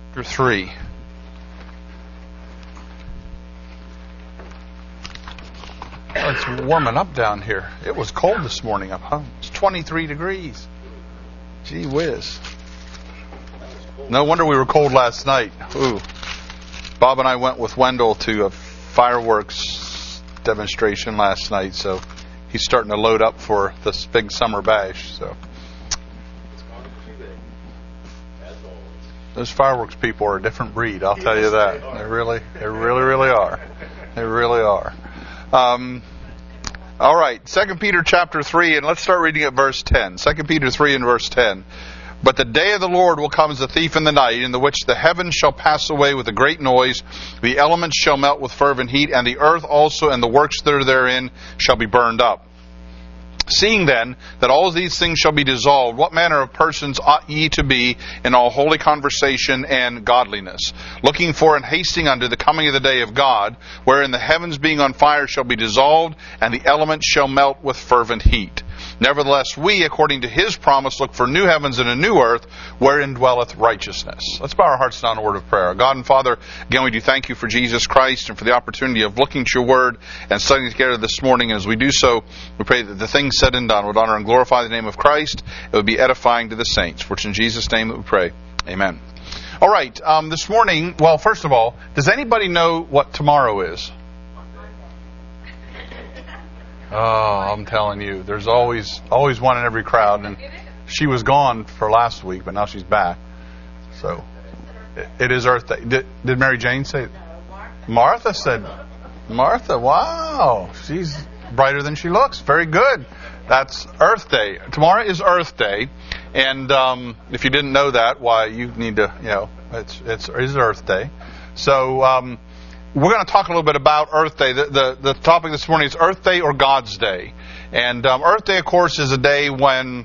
chapter 3. Oh, it's warming up down here. It was cold this morning up home. It's 23 degrees. Gee whiz. No wonder we were cold last night. Ooh. Bob and I went with Wendell to a fireworks demonstration last night, so he's starting to load up for this big summer bash. So those fireworks people are a different breed, I'll tell you that. They really are. They really are. All right, 2 Peter chapter 3, and let's start reading at verse 10. 2 Peter 3 and verse 10. But the day of the Lord will come as a thief in the night, in the which the heavens shall pass away with a great noise, the elements shall melt with fervent heat, and the earth also and the works that are therein shall be burned up. Seeing then that all these things shall be dissolved, what manner of persons ought ye to be in all holy conversation and godliness, looking for and hasting unto the coming of the day of God, wherein the heavens being on fire shall be dissolved, and the elements shall melt with fervent heat. Nevertheless, we, according to His promise, look for new heavens and a new earth, wherein dwelleth righteousness. Let's bow our hearts down in a word of prayer. God and Father, again we do thank you for Jesus Christ and for the opportunity of looking at your word and studying together this morning. And as we do so, we pray that the things said and done would honor and glorify the name of Christ. It would be edifying to the saints. For it's in Jesus' name that we pray. Amen. All right, this morning, well, first of all, does anybody know what tomorrow is? Oh, I'm telling you, there's always one in every crowd, and she was gone for last week, but now she's back. So, it is Earth Day. Did Mary Jane say it? Martha said, Martha, wow, she's brighter than she looks. Very good. That's Earth Day. Tomorrow is Earth Day, and if you didn't know that, why, you need to, it is Earth Day. So, we're going to talk a little bit about Earth Day. The topic this morning is Earth Day or God's Day. And Earth Day, of course, is a day when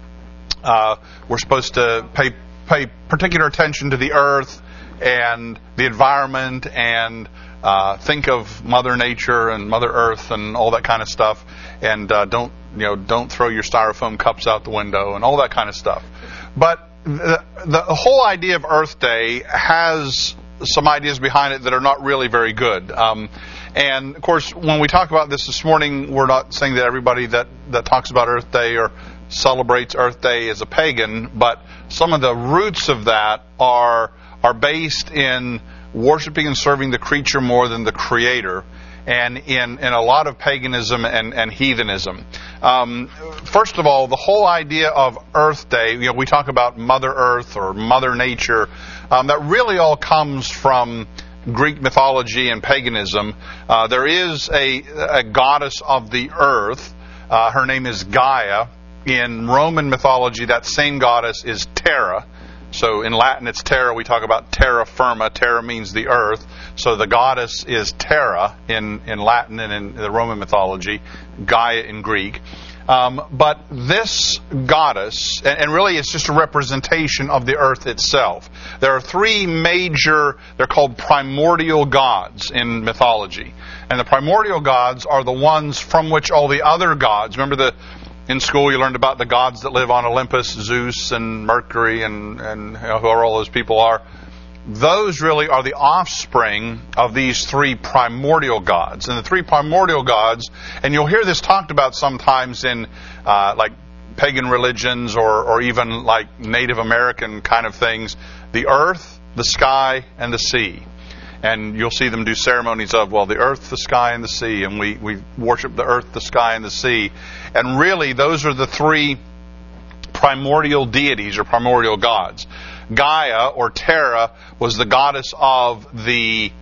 we're supposed to pay particular attention to the earth and the environment and think of Mother Nature and Mother Earth and all that kind of stuff. And don't throw your styrofoam cups out the window and all that kind of stuff. But the whole idea of Earth Day has some ideas behind it that are not really very good. And, of course, when we talk about this morning, we're not saying that everybody that talks about Earth Day or celebrates Earth Day is a pagan, but some of the roots of that are based in worshiping and serving the creature more than the Creator, and in a lot of paganism and heathenism. First of all, the whole idea of Earth Day, we talk about Mother Earth or Mother Nature, that really all comes from Greek mythology and paganism. There is a goddess of the earth. Her name is Gaia. In Roman mythology, that same goddess is Terra. So in Latin, it's Terra. We talk about terra firma. Terra means the earth. So the goddess is Terra in Latin and in the Roman mythology, Gaia in Greek. But this goddess, and really it's just a representation of the earth itself. There are three major, they're called primordial gods in mythology. And the primordial gods are the ones from which all the other gods, remember in school you learned about the gods that live on Olympus, Zeus and Mercury and whoever all those people are. Those really are the offspring of these three primordial gods. And the three primordial gods, and you'll hear this talked about sometimes in like pagan religions or even like Native American kind of things, the earth, the sky, and the sea. And you'll see them do ceremonies of, the earth, the sky, and the sea. And we worship the earth, the sky, and the sea. And really, those are the three primordial deities or primordial gods. Gaia, or Terra, was the goddess of the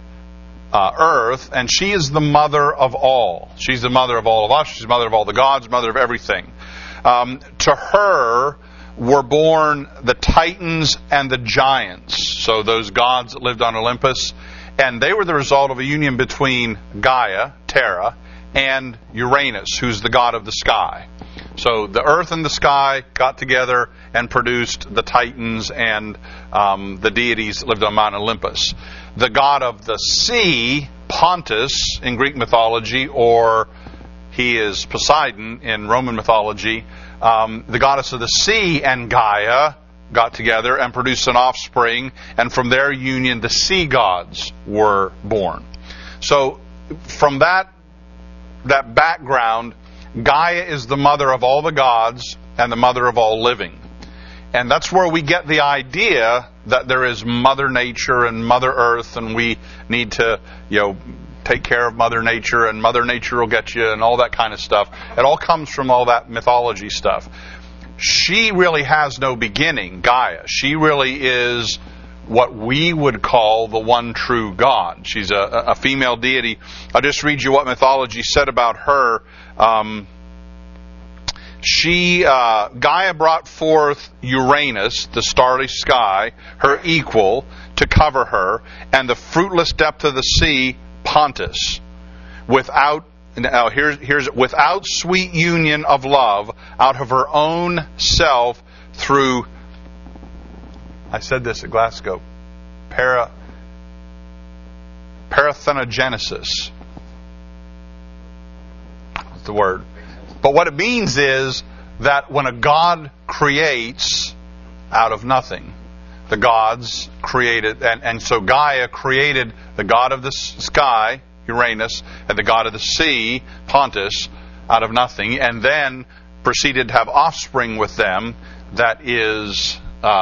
earth, and she is the mother of all. She's the mother of all of us. She's the mother of all the gods, mother of everything. To her were born the Titans and the giants, so those gods that lived on Olympus, and they were the result of a union between Gaia, Terra, and Uranus, who's the god of the sky. So the earth and the sky got together and produced the Titans and the deities that lived on Mount Olympus. The god of the sea, Pontus in Greek mythology, or he is Poseidon in Roman mythology. The goddess of the sea and Gaia got together and produced an offspring, and from their union the sea gods were born. So from that background, Gaia is the mother of all the gods and the mother of all living. And that's where we get the idea that there is Mother Nature and Mother Earth, and we need to, take care of Mother Nature, and Mother Nature will get you, and all that kind of stuff. It all comes from all that mythology stuff. She really has no beginning, Gaia. She really is what we would call the one true God. She's a female deity. I'll just read you what mythology said about her. Gaia brought forth Uranus, the starry sky, her equal, to cover her, and the fruitless depth of the sea, Pontus. Without sweet union of love, out of her own self, through, I said this at Glasgow, parthenogenesis. That's the word. But what it means is that when a god creates out of nothing, the gods created, and so Gaia created the god of the sky, Uranus, and the god of the sea, Pontus, out of nothing, and then proceeded to have offspring with them that is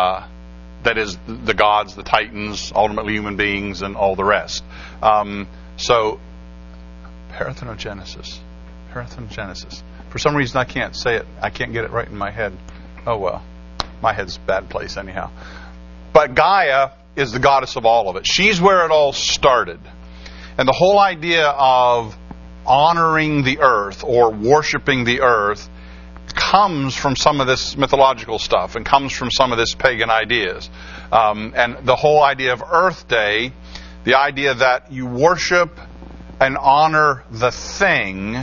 the gods, the titans, ultimately human beings, and all the rest. So, parthenogenesis. For some reason I can't say it. I can't get it right in my head. Oh well. My head's a bad place anyhow. But Gaia is the goddess of all of it. She's where it all started. And the whole idea of honoring the earth or worshiping the earth comes from some of this mythological stuff and comes from some of this pagan ideas. And the whole idea of Earth Day, the idea that you worship and honor the thing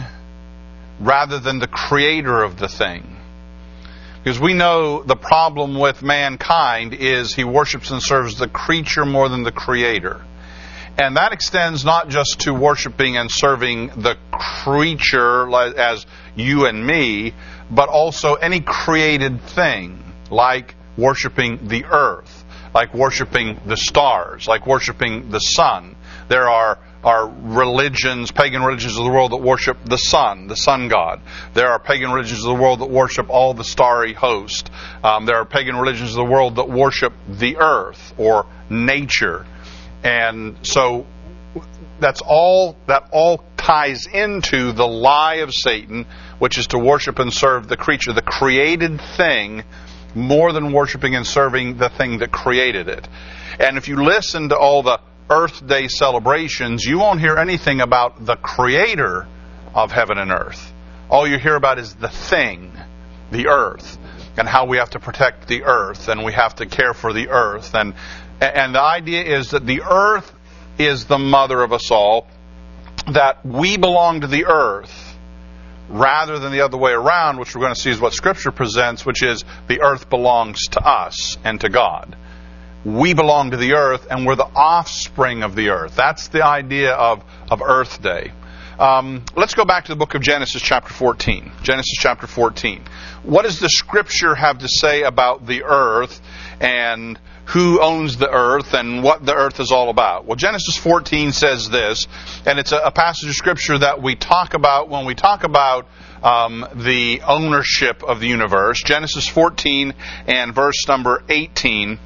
rather than the creator of the thing. Because we know the problem with mankind is he worships and serves the creature more than the creator. And that extends not just to worshiping and serving the creature as you and me, but also any created thing, like worshiping the earth, like worshiping the stars, like worshiping the sun. There are religions, pagan religions of the world that worship the sun god. There are pagan religions of the world that worship all the starry host. There are pagan religions of the world that worship the earth or nature. And so that all ties into the lie of Satan, which is to worship and serve the creature, the created thing, more than worshiping and serving the thing that created it. And if you listen to all the Earth Day celebrations, you won't hear anything about the creator of heaven and earth. All you hear about is the thing, the earth, and how we have to protect the earth, and we have to care for the earth. And the idea is that the earth is the mother of us all, that we belong to the earth rather than the other way around, which we're going to see is what Scripture presents, which is the earth belongs to us and to God. We belong to the earth, and we're the offspring of the earth. That's the idea of Earth Day. Let's go back to the book of Genesis chapter 14. Genesis chapter 14. What does the Scripture have to say about the earth and who owns the earth and what the earth is all about? Well, Genesis 14 says this, and it's a passage of Scripture that we talk about when we talk about the ownership of the universe. Genesis 14 and verse number 18.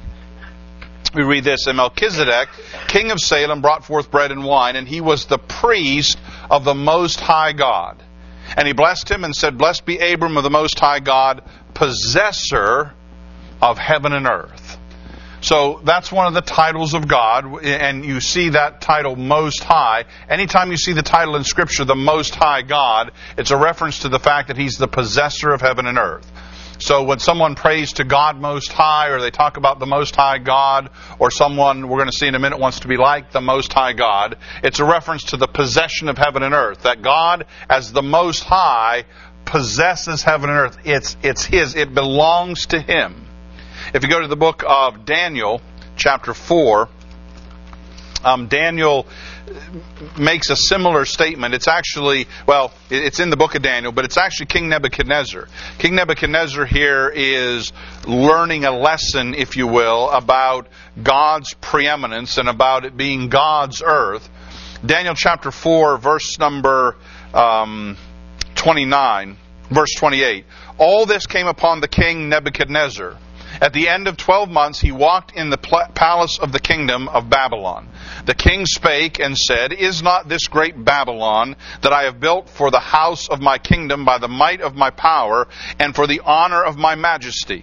We read this, and Melchizedek, king of Salem, brought forth bread and wine, and he was the priest of the Most High God. And he blessed him and said, Blessed be Abram of the Most High God, possessor of heaven and earth. So that's one of the titles of God, and you see that title, Most High. Anytime you see the title in Scripture, the Most High God, it's a reference to the fact that He's the possessor of heaven and earth. So when someone prays to God Most High, or they talk about the Most High God, or someone, we're going to see in a minute, wants to be like the Most High God, it's a reference to the possession of heaven and earth. That God, as the Most High, possesses heaven and earth. It's His. It belongs to Him. If you go to the book of Daniel, chapter 4, Daniel makes a similar statement. It's actually, well, it's in the book of Daniel, but it's actually King Nebuchadnezzar. King Nebuchadnezzar here is learning a lesson, if you will, about God's preeminence and about it being God's earth. Daniel chapter 4, verse number 29, verse 28. All this came upon the king Nebuchadnezzar. At the end of 12 months, he walked in the palace of the kingdom of Babylon. The king spake and said, Is not this great Babylon that I have built for the house of my kingdom by the might of my power and for the honor of my majesty?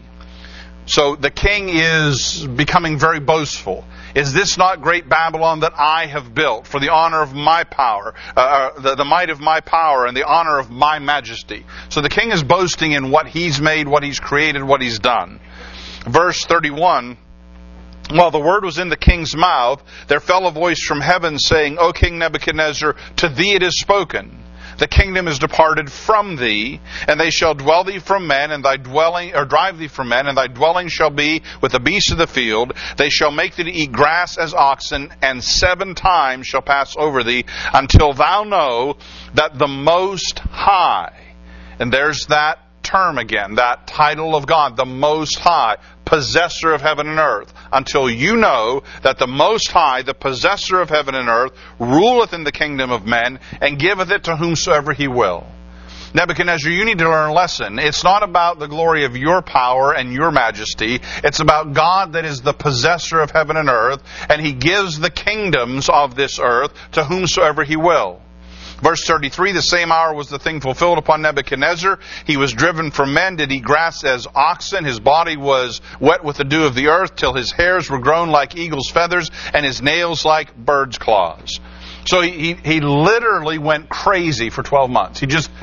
So the king is becoming very boastful. Is this not great Babylon that I have built for the honor of my power, the might of my power and the honor of my majesty? So the king is boasting in what he's made, what he's created, what he's done. Verse 31, while the word was in the king's mouth, there fell a voice from heaven saying, O King Nebuchadnezzar, to thee it is spoken. The kingdom is departed from thee, and they shall dwell thee from men, and thy dwelling, or drive thee from men, and thy dwelling shall be with the beasts of the field. They shall make thee to eat grass as oxen, and 7 times shall pass over thee, until thou know that the Most High, and there's that term again, that title of God, the Most High, possessor of heaven and earth, until you know that the Most High, the possessor of heaven and earth, ruleth in the kingdom of men, and giveth it to whomsoever he will. Nebuchadnezzar, you need to learn a lesson. It's not about the glory of your power and your majesty. It's about God that is the possessor of heaven and earth, and he gives the kingdoms of this earth to whomsoever he will. Verse 33, the same hour was the thing fulfilled upon Nebuchadnezzar. He was driven from men, did eat grass as oxen. His body was wet with the dew of the earth, till his hairs were grown like eagle's feathers, and his nails like bird's claws. So he literally went crazy for 12 months. He just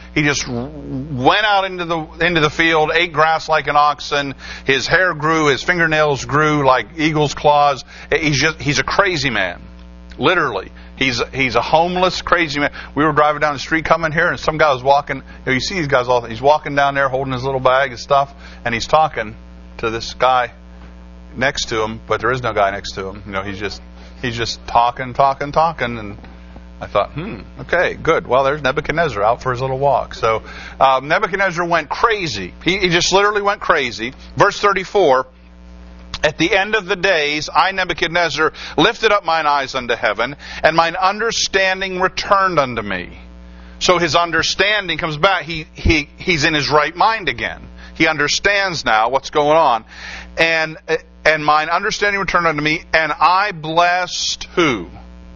went out into the field, ate grass like an oxen. His hair grew, his fingernails grew like eagle's claws. He's a crazy man. Literally. He's a homeless, crazy man. We were driving down the street coming here, and some guy was walking. You see these guys all. He's walking down there holding his little bag of stuff, and he's talking to this guy next to him, but there is no guy next to him. He's just talking, and I thought, okay, good. Well, there's Nebuchadnezzar out for his little walk. So Nebuchadnezzar went crazy. He just literally went crazy. Verse 34. At the end of the days, I, Nebuchadnezzar, lifted up mine eyes unto heaven, and mine understanding returned unto me. So his understanding comes back. He's in his right mind again. He understands now what's going on. And mine understanding returned unto me, and I blessed who?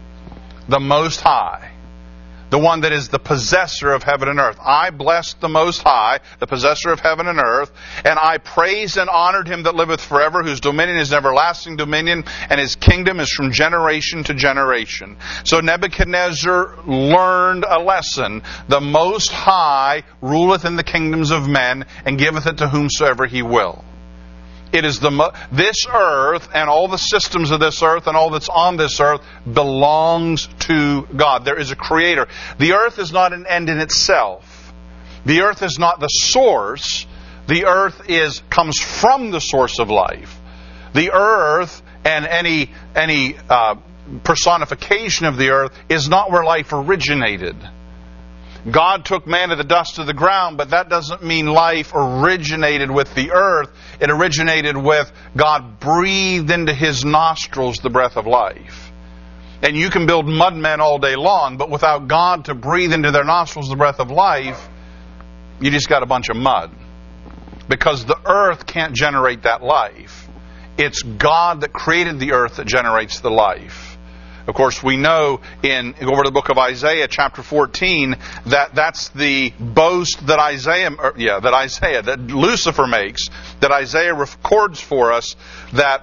The Most High. The one that is the possessor of heaven and earth. I blessed the Most High, the possessor of heaven and earth, and I praised and honored him that liveth forever, whose dominion is everlasting dominion, and his kingdom is from generation to generation. So Nebuchadnezzar learned a lesson. The Most High ruleth in the kingdoms of men, and giveth it to whomsoever he will. It is this earth and all the systems of this earth and all that's on this earth belongs to God. There is a creator. The earth is not an end in itself. The earth is not the source. The earth comes from the source of life. The earth and any personification of the earth is not where life originated. God took man of the dust of the ground, but that doesn't mean life originated with the earth. It originated with God breathed into his nostrils the breath of life. And you can build mud men all day long, but without God to breathe into their nostrils the breath of life, you just got a bunch of mud. Because the earth can't generate that life. It's God that created the earth that generates the life. Of course, we know over the book of Isaiah, chapter 14, that's the boast that that Lucifer makes, that Isaiah records for us, and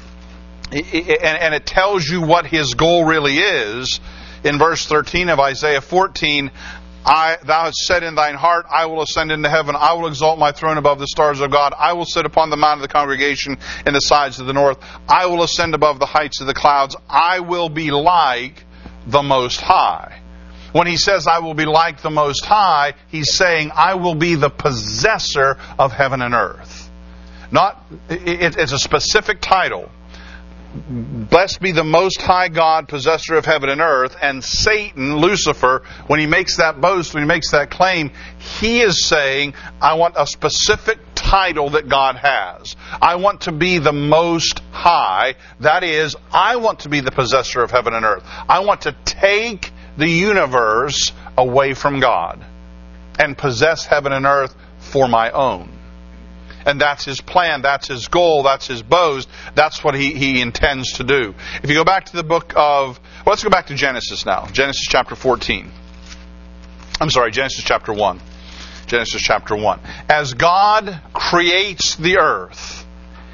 it tells you what his goal really is. In verse 13 of Isaiah 14, thou hast said in thine heart, I will ascend into heaven. I will exalt my throne above the stars of God. I will sit upon the mount of the congregation in the sides of the north. I will ascend above the heights of the clouds. I will be like the Most High. When he says, I will be like the Most High, he's saying, I will be the possessor of heaven and earth. It's a specific title. Blessed be the Most High God, possessor of heaven and earth. And Satan, Lucifer, when he makes that boast, when he makes that claim, he is saying, I want a specific title that God has. I want to be the Most High. That is, I want to be the possessor of heaven and earth. I want to take the universe away from God and possess heaven and earth for my own. And that's his plan, that's his goal, that's his boast, that's what he intends to do. If you go back to the book of, well, let's go back to Genesis now. Genesis chapter 14. I'm sorry, Genesis chapter 1. Genesis chapter 1. As God creates the earth,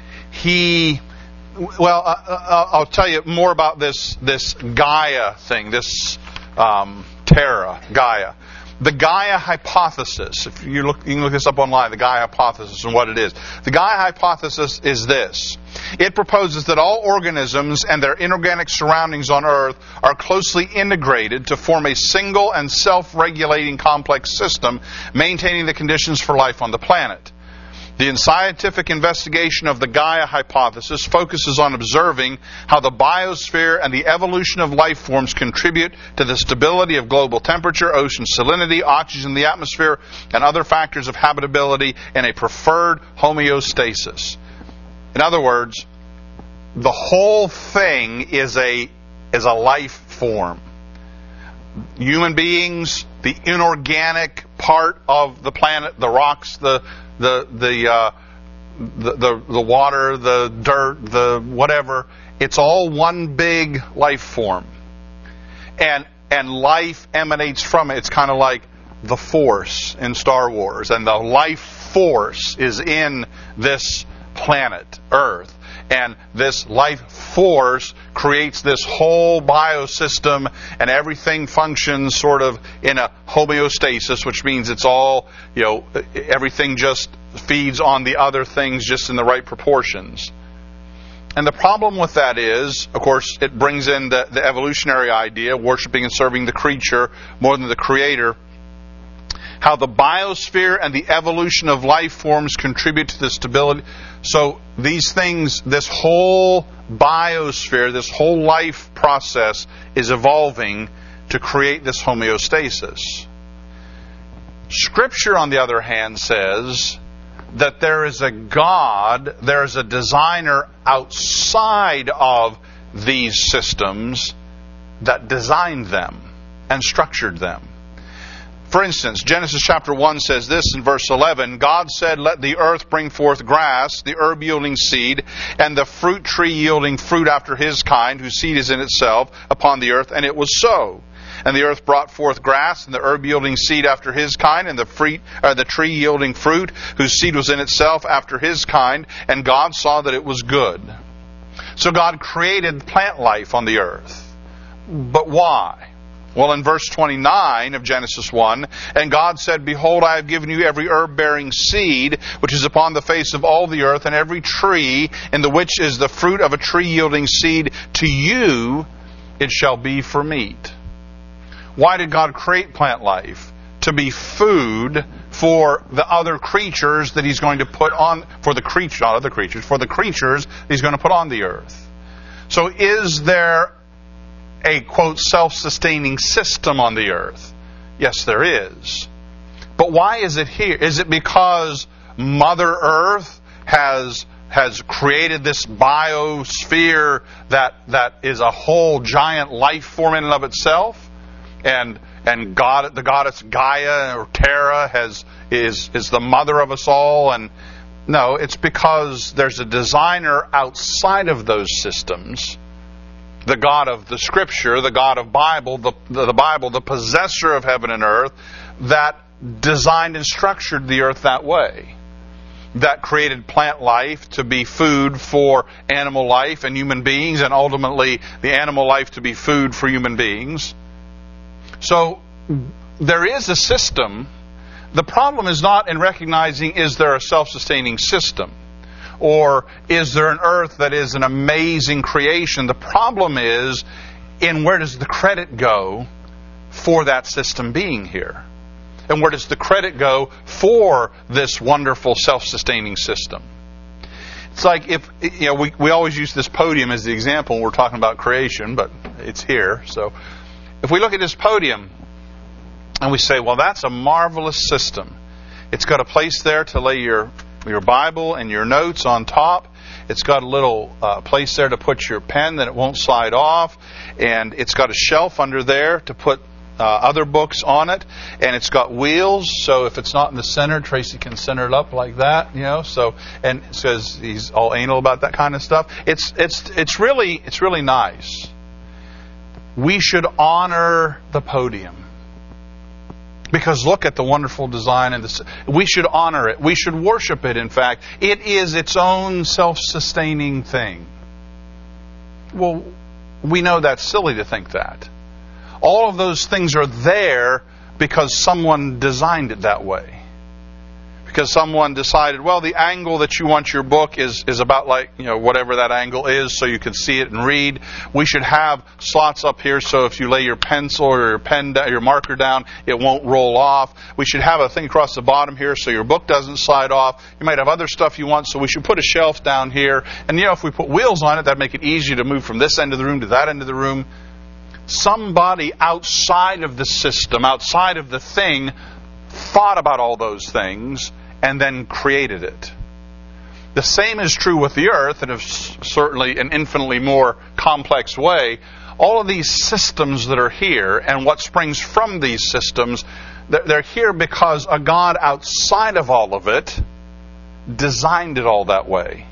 I'll tell you more about this Gaia thing, this Terra, Gaia. The Gaia hypothesis, if you can look this up online, the Gaia hypothesis and what it is. The Gaia hypothesis is this. It proposes that all organisms and their inorganic surroundings on Earth are closely integrated to form a single and self-regulating complex system, maintaining the conditions for life on the planet. The scientific investigation of the Gaia hypothesis focuses on observing how the biosphere and the evolution of life forms contribute to the stability of global temperature, ocean salinity, oxygen in the atmosphere, and other factors of habitability in a preferred homeostasis. In other words, the whole thing is a life form. Human beings, the inorganic part of the planet, the rocks, the water, the dirt, the whatever, it's all one big life form. And life emanates from it. It's kind of like the Force in Star Wars. And the life force is in this planet, Earth. And this life force creates this whole biosystem, and everything functions sort of in a homeostasis, which means it's all, everything just feeds on the other things just in the right proportions. And the problem with that is, of course, it brings in the evolutionary idea, worshiping and serving the creature more than the creator. How the biosphere and the evolution of life forms contribute to the stability. So these things, this whole biosphere, this whole life process is evolving to create this homeostasis. Scripture, on the other hand, says that there is a God, there is a designer outside of these systems that designed them and structured them. For instance, Genesis chapter 1 says this in verse 11, God said, let the earth bring forth grass, the herb yielding seed, and the fruit tree yielding fruit after his kind, whose seed is in itself, upon the earth. And it was so. And the earth brought forth grass, and the herb yielding seed after his kind, and the tree yielding fruit, whose seed was in itself after his kind. And God saw that it was good. So God created plant life on the earth. But why? Well, in verse 29 of Genesis 1, and God said, behold, I have given you every herb-bearing seed, which is upon the face of all the earth, and every tree, in the which is the fruit of a tree yielding seed, to you it shall be for meat. Why did God create plant life? To be food for the other creatures that He's going to put on, for the creatures that He's going to put on the earth. So is there a, quote, self-sustaining system on the earth? Yes, there is. But why is it here? Is it because Mother Earth has created this biosphere that is a whole giant life form in and of itself? And God, the goddess Gaia or Terra is the mother of us all? And no, it's because there's a designer outside of those systems, the God of the Scripture, the God of Bible, the Bible, the possessor of heaven and earth, that designed and structured the earth that way. That created plant life to be food for animal life and human beings, and ultimately the animal life to be food for human beings. So there is a system. The problem is not in recognizing, is there a self-sustaining system? Or is there an earth that is an amazing creation? The problem is in where does the credit go for that system being here? And where does the credit go for this wonderful self-sustaining system? It's like if, we always use this podium as the example when we're talking about creation, but it's here. So if we look at this podium and we say, well, that's a marvelous system. It's got a place there to lay your Bible and your notes on top. It's got a little place there to put your pen that it won't slide off. And it's got a shelf under there to put other books on it. And it's got wheels, so if it's not in the center, Tracy can center it up like that, So, and it says he's all anal about that kind of stuff. It's really nice. We should honor the podium. Because look at the wonderful design, and we should honor it. We should worship it, in fact. It is its own self-sustaining thing. Well, we know that's silly to think that. All of those things are there because someone designed it that way. Because someone decided, well, the angle that you want your book is about like, whatever that angle is, so you can see it and read. We should have slots up here so if you lay your pencil or your pen, your marker down, it won't roll off. We should have a thing across the bottom here so your book doesn't slide off. You might have other stuff you want, so we should put a shelf down here. And if we put wheels on it, that'd make it easier to move from this end of the room to that end of the room. Somebody outside of the system, outside of the thing, thought about all those things and then created it. The same is true with the earth, in certainly an infinitely more complex way. All of these systems that are here and what springs from these systems, they're here because a God outside of all of it designed it all that way.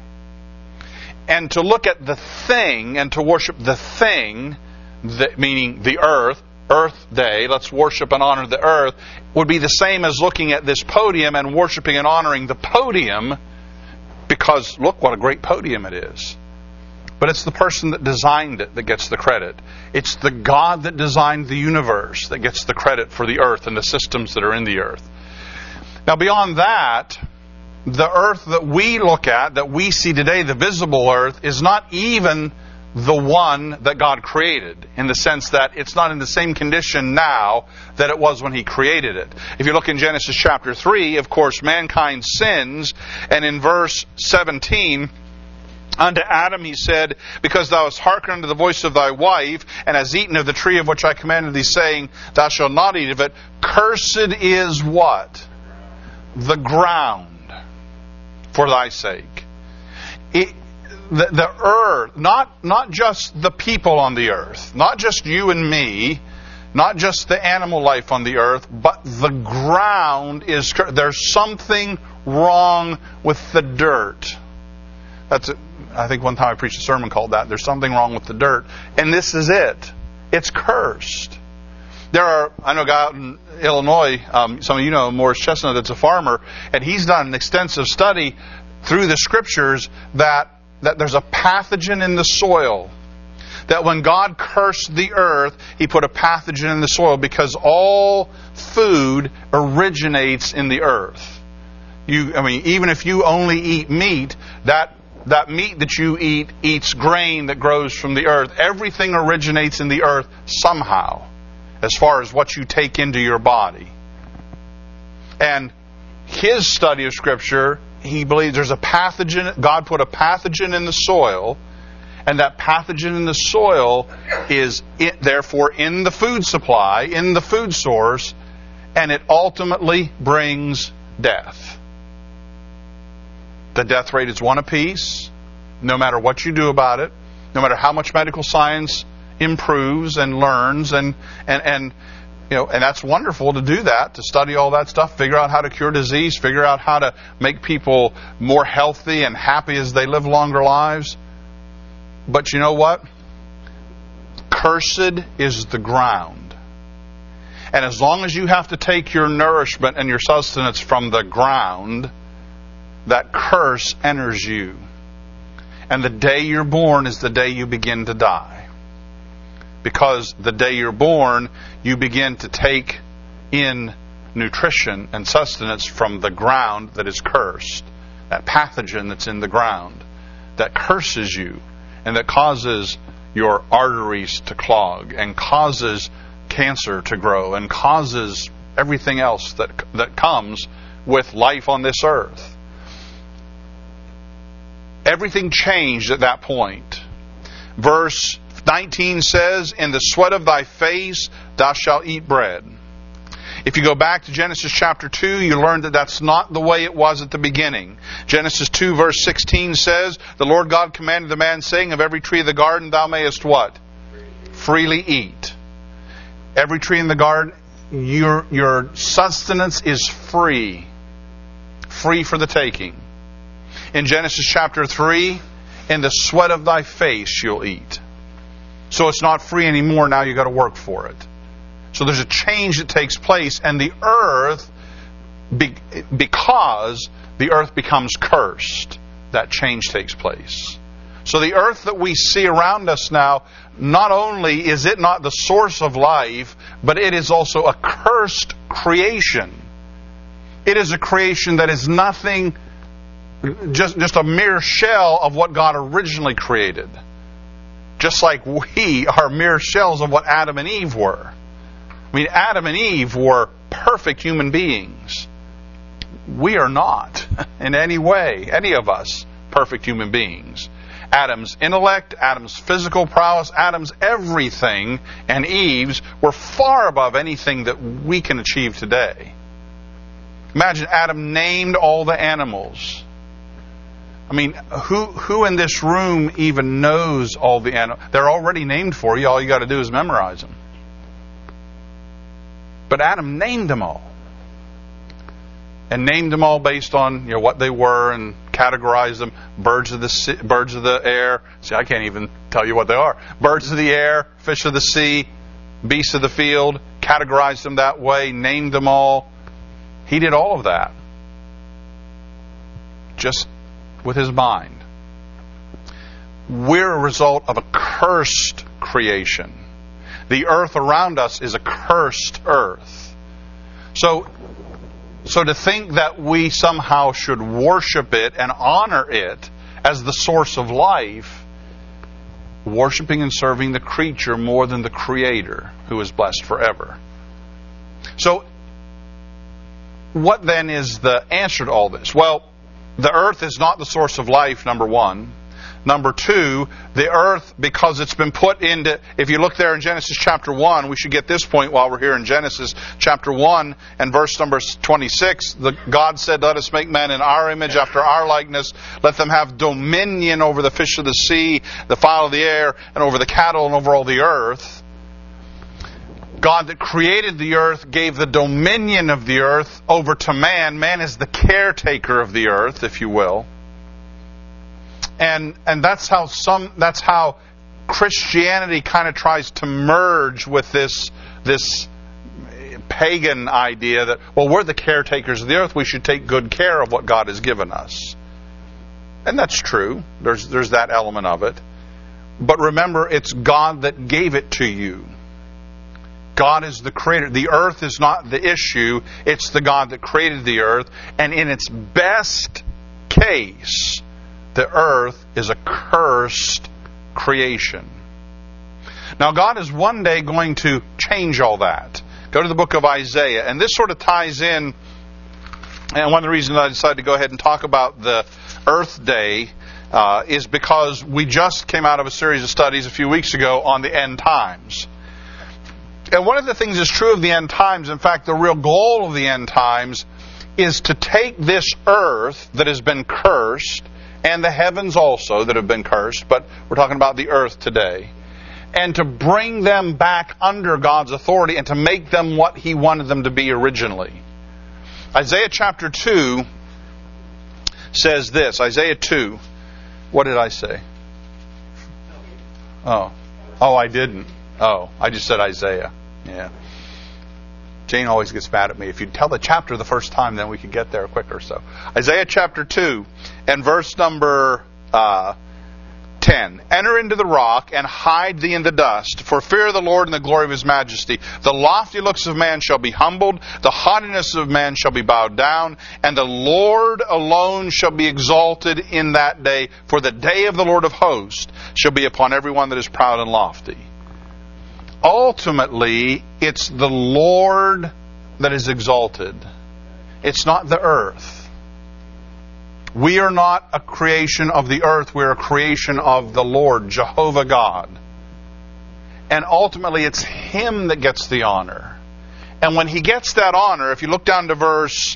And to look at the thing and to worship the thing, meaning the earth day, let's worship and honor the earth, would be the same as looking at this podium and worshiping and honoring the podium, because look what a great podium it is. But it's the person that designed it that gets the credit. It's the God that designed the universe that gets the credit for the earth and the systems that are in the earth. Now beyond that, the earth that we look at, that we see today, the visible earth, is not even the one that God created, in the sense that it's not in the same condition now that it was when He created it. If you look in Genesis chapter 3, of course, mankind sins, and in verse 17, unto Adam He said, because thou hast hearkened unto the voice of thy wife, and hast eaten of the tree of which I commanded thee, saying, thou shalt not eat of it, cursed is what? The ground for thy sake. The earth, not just the people on the earth, not just you and me, not just the animal life on the earth, but the ground is, there's something wrong with the dirt. I think one time I preached a sermon called that, there's something wrong with the dirt. And this is it. It's cursed. I know a guy out in Illinois, some of you know Morris Chestnut, that's a farmer, and he's done an extensive study through the scriptures that there's a pathogen in the soil. That when God cursed the earth, He put a pathogen in the soil, because all food originates in the earth. Even if you only eat meat, that meat that you eat eats grain that grows from the earth. Everything originates in the earth somehow, as far as what you take into your body. And his study of Scripture, he believes there's a pathogen. God put a pathogen in the soil, and that pathogen in the soil is therefore in the food supply, in the food source, and it ultimately brings death. The death rate is 1 apiece, no matter what you do about it, no matter how much medical science improves and learns, and that's wonderful to do that, to study all that stuff, figure out how to cure disease, figure out how to make people more healthy and happy as they live longer lives. But you know what? Cursed is the ground. And as long as you have to take your nourishment and your sustenance from the ground, that curse enters you. And the day you're born is the day you begin to die. Because the day you're born, you begin to take in nutrition and sustenance from the ground that is cursed. That pathogen that's in the ground that curses you and that causes your arteries to clog and causes cancer to grow and causes everything else that comes with life on this earth. Everything changed at that point. Verse 19 says, "In the sweat of thy face thou shalt eat bread." If you go back to Genesis chapter 2, you learn that that's not the way it was at the beginning. Genesis 2 verse 16 says, "The Lord God commanded the man, saying, Of every tree of the garden thou mayest" what? Freely eat. Every tree in the garden, your sustenance is free. Free for the taking. In Genesis chapter 3, "In the sweat of thy face you'll eat." So it's not free anymore, now you've got to work for it. So there's a change that takes place, and the earth, because the earth becomes cursed, that change takes place. So the earth that we see around us now, not only is it not the source of life, but it is also a cursed creation. It is a creation that is nothing, just a mere shell of what God originally created. Just like we are mere shells of what Adam and Eve were. I mean, Adam and Eve were perfect human beings. We are not, in any way, any of us, perfect human beings. Adam's intellect, Adam's physical prowess, Adam's everything, and Eve's were far above anything that we can achieve today. Imagine Adam named all the animals. I mean, who in this room even knows all the animals? They're already named for you. All you got to do is memorize them. But Adam named them all. And named them all based on what they were and categorized them. Birds of the air. See, I can't even tell you what they are. Birds of the air, fish of the sea, beasts of the field. Categorized them that way. Named them all. He did all of that. Just with his mind. We're a result of a cursed creation. The earth around us is a cursed earth. So to think that we somehow should worship it and honor it as the source of life, worshiping and serving the creature more than the Creator, who is blessed forever. So, what then is the answer to all this? Well, the earth is not the source of life, number one. Number two, the earth, because it's been put into, if you look there in Genesis chapter 1, we should get this point while we're here in Genesis chapter 1 and verse number 26. God said, "Let us make man in our image, after our likeness. Let them have dominion over the fish of the sea, the fowl of the air, and over the cattle, and over all the earth." God that created the earth gave the dominion of the earth over to man. Man is the caretaker of the earth, if you will. And that's how Christianity kind of tries to merge with this pagan idea that, well, we're the caretakers of the earth, we should take good care of what God has given us. And that's true. There's that element of it. But remember, it's God that gave it to you. God is the creator. The earth is not the issue. It's the God that created the earth. And in its best case, the earth is a cursed creation. Now, God is one day going to change all that. Go to the book of Isaiah. And this sort of ties in, and one of the reasons I decided to go ahead and talk about the Earth Day is because we just came out of a series of studies a few weeks ago on the end times. And one of the things that's true of the end times, in fact, the real goal of the end times, is to take this earth that has been cursed, and the heavens also that have been cursed, but we're talking about the earth today, and to bring them back under God's authority and to make them what He wanted them to be originally. Isaiah chapter 2 says this. Isaiah 2. What did I say? Oh, I didn't. Oh, I just said Isaiah. Yeah. Jane always gets mad at me. If you tell the chapter the first time, then we could get there quicker. So, Isaiah chapter 2 and verse number 10. Enter into the rock and hide thee in the dust, for fear of the Lord and the glory of His majesty. The lofty looks of man shall be humbled, the haughtiness of man shall be bowed down, and the Lord alone shall be exalted in that day. For the day of the Lord of hosts shall be upon everyone that is proud and lofty. Ultimately, it's the Lord that is exalted. It's not the earth. We are not a creation of the earth. We're a creation of the Lord, Jehovah God. And ultimately, it's Him that gets the honor. And when He gets that honor, if you look down to verse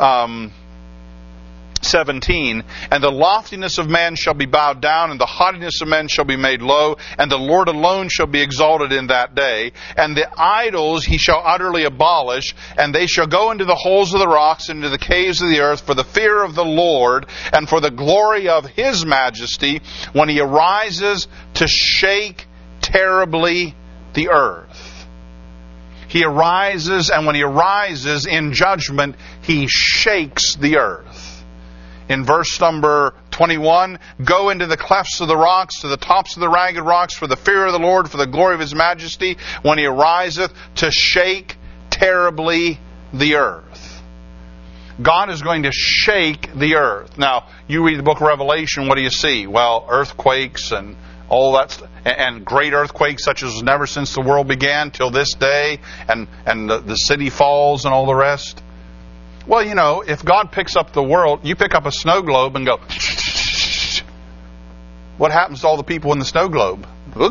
17, and the loftiness of man shall be bowed down, and the haughtiness of men shall be made low, and the Lord alone shall be exalted in that day. And the idols He shall utterly abolish, and they shall go into the holes of the rocks, into the caves of the earth, for the fear of the Lord, and for the glory of His majesty, when He arises to shake terribly the earth. He arises, and when He arises in judgment, He shakes the earth. In verse number 21, go into the clefts of the rocks, to the tops of the ragged rocks, for the fear of the Lord, for the glory of His majesty, when He ariseth to shake terribly the earth. God is going to shake the earth. Now, you read the book of Revelation, what do you see? Well, earthquakes and all that, and great earthquakes such as was never since the world began till this day, and the city falls and all the rest. Well, you know, if God picks up the world, you pick up a snow globe and go, what happens to all the people in the snow globe?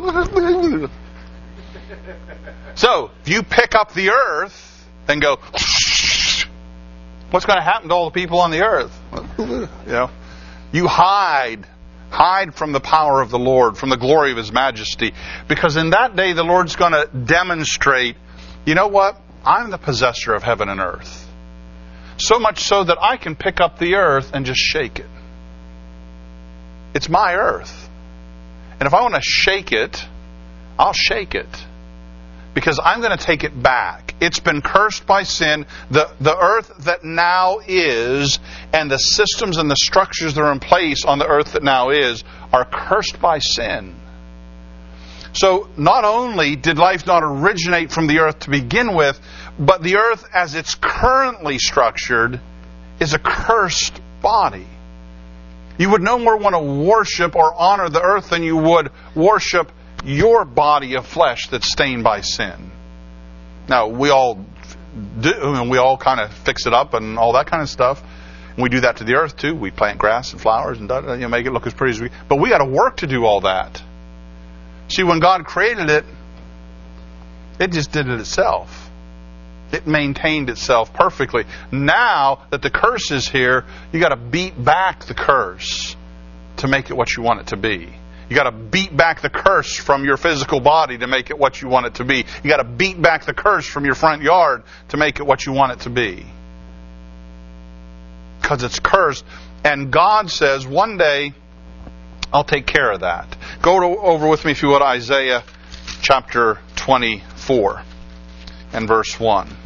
So, if you pick up the earth and go, what's going to happen to all the people on the earth? You know, you hide from the power of the Lord, from the glory of His majesty, because in that day the Lord's going to demonstrate, you know what? I'm the possessor of heaven and earth. So much so that I can pick up the earth and just shake it. It's my earth. And if I want to shake it, I'll shake it. Because I'm going to take it back. It's been cursed by sin. The earth that now is, and the systems and the structures that are in place on the earth that now is, are cursed by sin. So not only did life not originate from the earth to begin with, but the earth as it's currently structured is a cursed body. You would no more want to worship or honor the earth than you would worship your body of flesh that's stained by sin. Now, we all do, and we all kind of fix it up and all that kind of stuff. And we do that to the earth too. We plant grass and flowers and make it look as pretty as we. But we got to work to do all that. See, when God created it, it just did it itself. It maintained itself perfectly. Now that the curse is here, you got to beat back the curse to make it what you want it to be. You got to beat back the curse from your physical body to make it what you want it to be. You got to beat back the curse from your front yard to make it what you want it to be. Because it's cursed. And God says, one day, I'll take care of that. Go over with me, if you would, Isaiah chapter 24 and verse 1.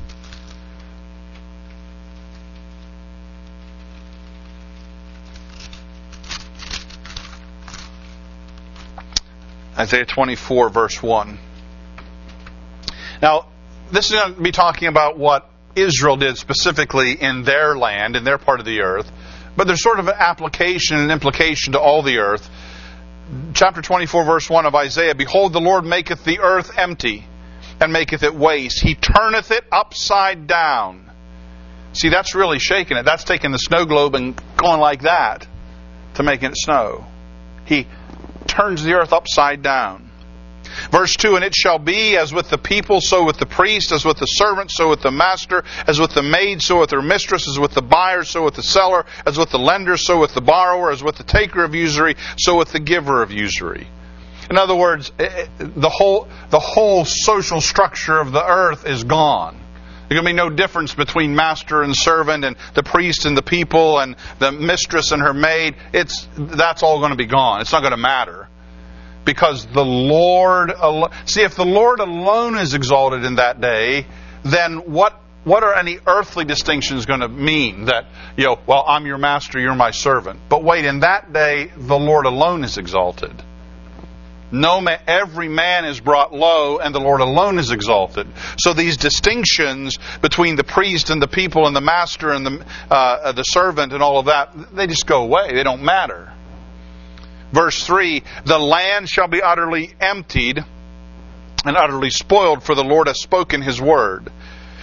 Isaiah 24, verse 1. Now, this is going to be talking about what Israel did specifically in their land, in their part of the earth. But there's sort of an application and implication to all the earth. Chapter 24, verse 1 of Isaiah, behold, the Lord maketh the earth empty, and maketh it waste. He turneth it upside down. See, that's really shaking it. That's taking the snow globe and going like that to making it snow. He turns the earth upside down. Verse 2, and it shall be as with the people, so with the priest, as with the servant, so with the master, as with the maid, so with her mistress, as with the buyer, so with the seller, as with the lender, so with the borrower, as with the taker of usury, so with the giver of usury. In other words, the whole social structure of the earth is gone. There's going to be no difference between master and servant, and the priest and the people, and the mistress and her maid. That's all going to be gone. It's not going to matter. Because the Lord... See, if the Lord alone is exalted in that day, then what are any earthly distinctions going to mean? That, well, I'm your master, you're my servant. But wait, in that day, the Lord alone is exalted. Every man is brought low, and the Lord alone is exalted. So these distinctions between the priest and the people and the master and the servant and all of that, they just go away. They don't matter. Verse 3, the land shall be utterly emptied and utterly spoiled, for the Lord hath spoken His word.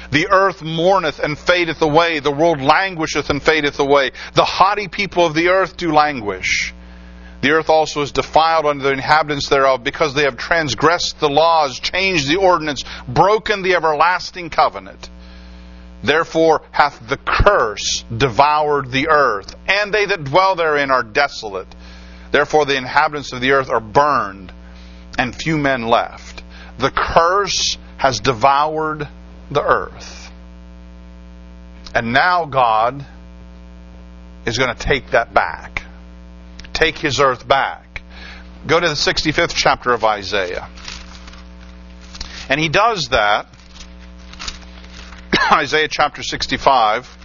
The earth mourneth and fadeth away. The world languisheth and fadeth away. The haughty people of the earth do languish. The earth also is defiled under the inhabitants thereof, because they have transgressed the laws, changed the ordinance, broken the everlasting covenant. Therefore hath the curse devoured the earth, and they that dwell therein are desolate. Therefore the inhabitants of the earth are burned, and few men left. The curse has devoured the earth. And now God is going to take that back. Take His earth back. Go to the 65th chapter of Isaiah. And He does that. Isaiah chapter 65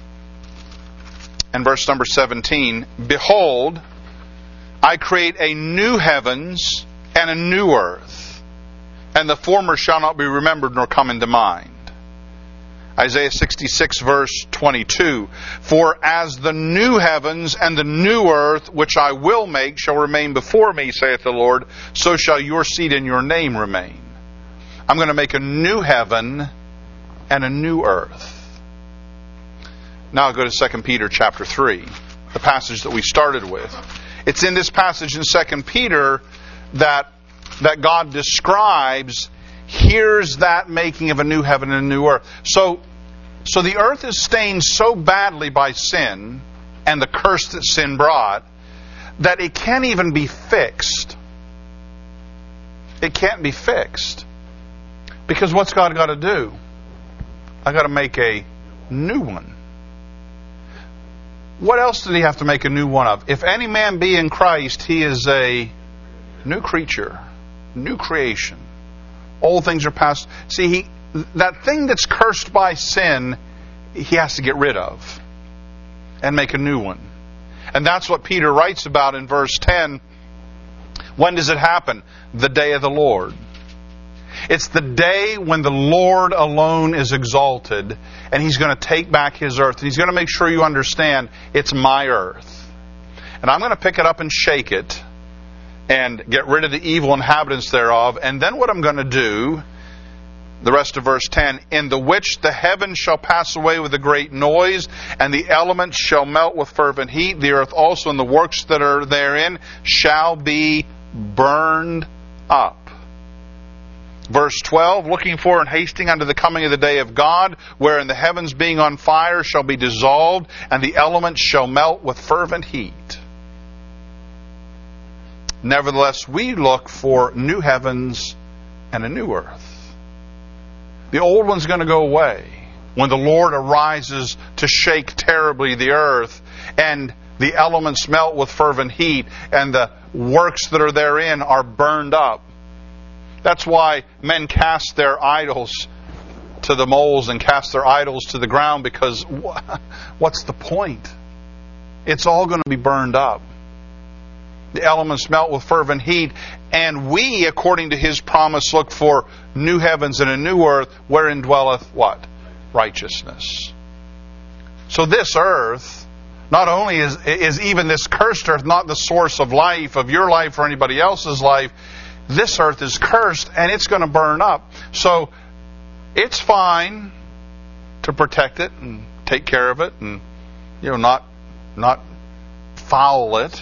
and verse number 17. Behold, I create a new heavens and a new earth, and the former shall not be remembered nor come into mind. Isaiah 66 verse 22. For as the new heavens and the new earth which I will make shall remain before me, saith the Lord, so shall your seed and your name remain. I'm going to make a new heaven and a new earth. Now I'll go to 2 Peter chapter 3, the passage that we started with. It's in this passage in 2 Peter that God describes, here's that making of a new heaven and a new earth. So the earth is stained so badly by sin and the curse that sin brought that it can't even be fixed. It can't be fixed. Because what's God got to do? I got to make a new one. What else did He have to make a new one of? If any man be in Christ, he is a new creature, new creation. Old things are past. See, that thing that's cursed by sin, He has to get rid of and make a new one. And that's what Peter writes about in verse 10. When does it happen? The day of the Lord. It's the day when the Lord alone is exalted, and He's going to take back His earth. He's going to make sure you understand it's my earth. And I'm going to pick it up and shake it and get rid of the evil inhabitants thereof. And then what I'm going to do, the rest of verse 10, in the which the heavens shall pass away with a great noise, and the elements shall melt with fervent heat. The earth also and the works that are therein shall be burned up. Verse 12, looking for and hasting unto the coming of the day of God, wherein the heavens being on fire shall be dissolved, and the elements shall melt with fervent heat. Nevertheless, we look for new heavens and a new earth. The old one's going to go away when the Lord arises to shake terribly the earth, and the elements melt with fervent heat, and the works that are therein are burned up. That's why men cast their idols to the moles and cast their idols to the ground, because what's the point? It's all going to be burned up. The elements melt with fervent heat, and we, according to His promise, look for new heavens and a new earth, wherein dwelleth what? Righteousness. So this earth, not only is even this cursed earth not the source of life, of your life or anybody else's life, this earth is cursed and it's going to burn up. So it's fine to protect it and take care of it and not foul it.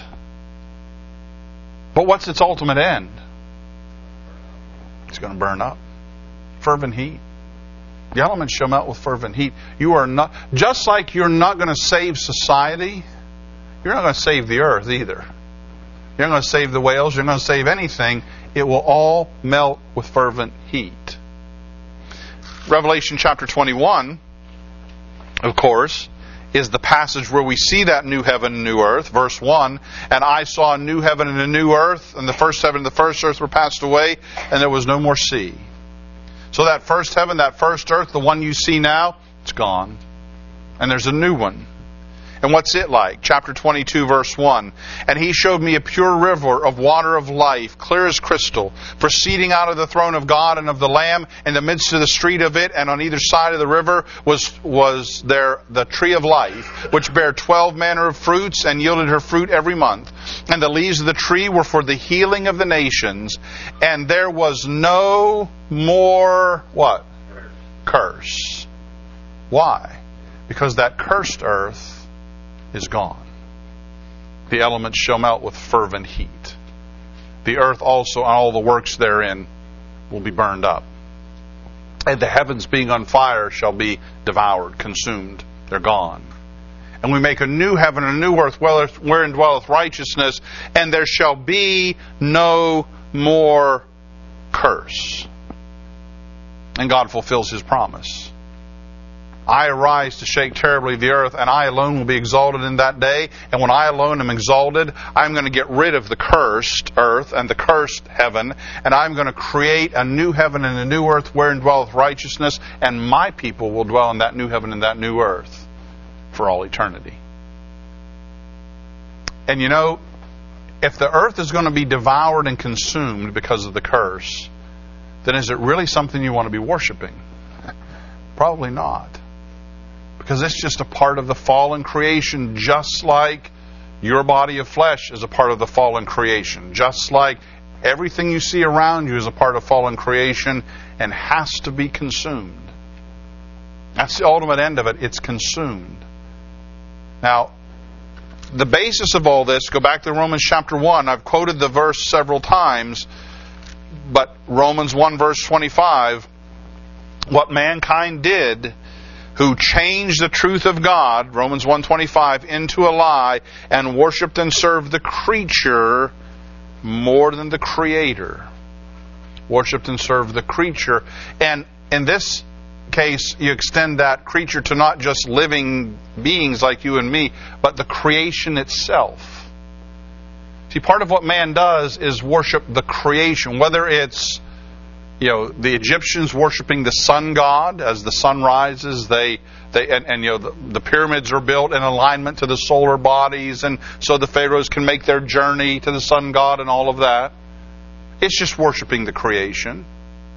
But what's its ultimate end? It's going to burn up. Fervent heat. The elements shall melt with fervent heat. You are not, just like you're not going to save society, you're not going to save the earth either. You're not going to save the whales, you're not going to save anything. It will all melt with fervent heat. Revelation chapter 21, of course, is the passage where we see that new heaven and new earth. Verse 1, and I saw a new heaven and a new earth, and the first heaven and the first earth were passed away, and there was no more sea. So that first heaven, that first earth, the one you see now, it's gone. And there's a new one. And what's it like? Chapter 22, verse 1. And He showed me a pure river of water of life, clear as crystal, proceeding out of the throne of God and of the Lamb. In the midst of the street of it, and on either side of the river, was there the tree of life, which bare 12 manner of fruits, and yielded her fruit every month. And the leaves of the tree were for the healing of the nations. And there was no more, what? Curse. Why? Because that cursed earth is gone. The elements shall melt with fervent heat. The earth also and all the works therein will be burned up. And the heavens being on fire shall be devoured, consumed. They're gone. And we make a new heaven and a new earth wherein dwelleth righteousness, and there shall be no more curse. And God fulfills His promise. I arise to shake terribly the earth, and I alone will be exalted in that day. And when I alone am exalted, I'm going to get rid of the cursed earth and the cursed heaven, and I'm going to create a new heaven and a new earth wherein dwelleth righteousness, and my people will dwell in that new heaven and that new earth for all eternity. And you know, if the earth is going to be devoured and consumed because of the curse, then is it really something you want to be worshiping? Probably not. Because it's just a part of the fallen creation, just like your body of flesh is a part of the fallen creation. Just like everything you see around you is a part of fallen creation and has to be consumed. That's the ultimate end of it. It's consumed. Now, the basis of all this, go back to Romans chapter 1. I've quoted the verse several times, but Romans 1 verse 25, what mankind did, who changed the truth of God, Romans 1:25, into a lie and worshipped and served the creature more than the Creator. Worshipped and served the creature. And in this case, you extend that creature to not just living beings like you and me, but the creation itself. See, part of what man does is worship the creation, whether it's the Egyptians worshiping the sun god. As the sun rises, the pyramids are built in alignment to the solar bodies, and so the pharaohs can make their journey to the sun god and all of that. It's just worshiping the creation.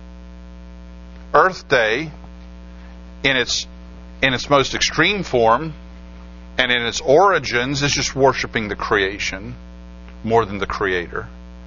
Earth Day, in its most extreme form and in its origins, is just worshiping the creation more than the Creator.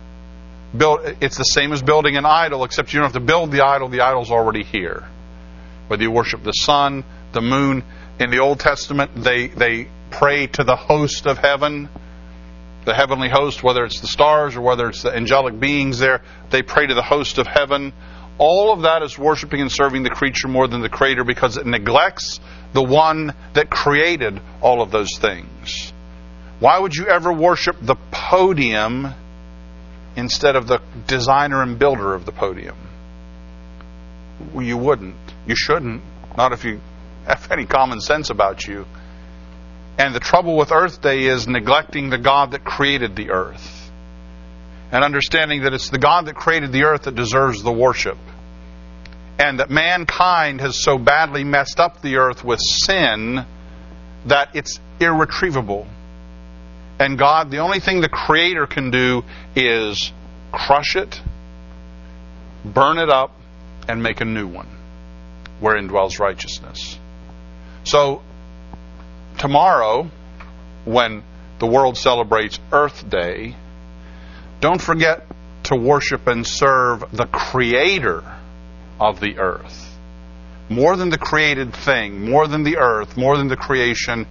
It's the same as building an idol, except you don't have to build the idol. The idol's already here. Whether you worship the sun, the moon. In the Old Testament, they pray to the host of heaven, the heavenly host, whether it's the stars or whether it's the angelic beings there. They pray to the host of heaven. All of that is worshiping and serving the creature more than the Creator, because it neglects the one that created all of those things. Why would you ever worship the podium instead of the designer and builder of the podium? Well, you wouldn't. You shouldn't. Not if you have any common sense about you. And the trouble with Earth Day is neglecting the God that created the earth. And understanding that it's the God that created the earth that deserves the worship. And that mankind has so badly messed up the earth with sin that it's irretrievable. And God, the only thing the Creator can do is crush it, burn it up, and make a new one, wherein dwells righteousness. So, tomorrow, when the world celebrates Earth Day, don't forget to worship and serve the Creator of the earth. More than the created thing, more than the earth, more than the creation,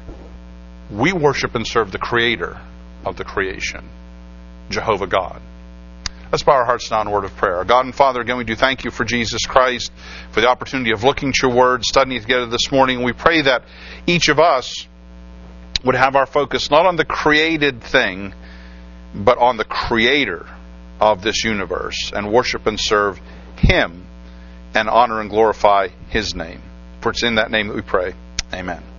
we worship and serve the Creator of the creation, Jehovah God. Let's bow our hearts now in a word of prayer. God and Father, again, we do thank you for Jesus Christ, for the opportunity of looking at your word, studying it together this morning. We pray that each of us would have our focus not on the created thing, but on the Creator of this universe, and worship and serve Him, and honor and glorify His name. For it's in that name that we pray. Amen.